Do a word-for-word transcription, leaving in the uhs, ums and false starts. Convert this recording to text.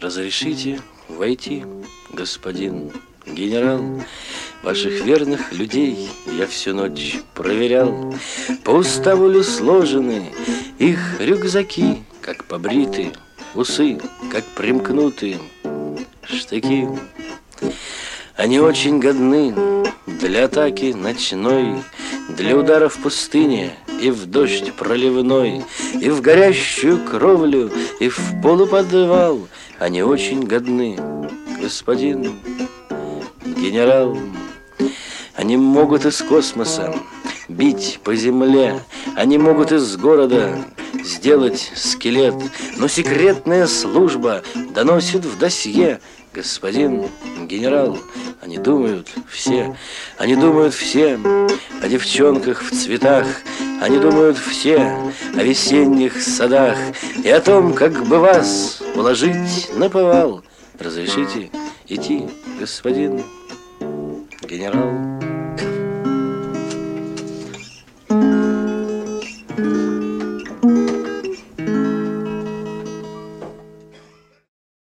Разрешите войти, господин генерал? Ваших верных людей я всю ночь проверял. По уставу ли сложены их рюкзаки, как побриты, усы, как примкнуты штыки. Они очень годны для атаки ночной, для удара в пустыне и в дождь проливной, и в горящую кровлю, и в полуподвал. Они очень годны, господин генерал. Они могут из космоса бить по земле, они могут из города сделать скелет, но секретная служба доносит в досье: господин генерал, они думают все, они думают все о девчонках в цветах, они думают все о весенних садах и о том, как бы вас уложить наповал. Разрешите идти, господин генерал?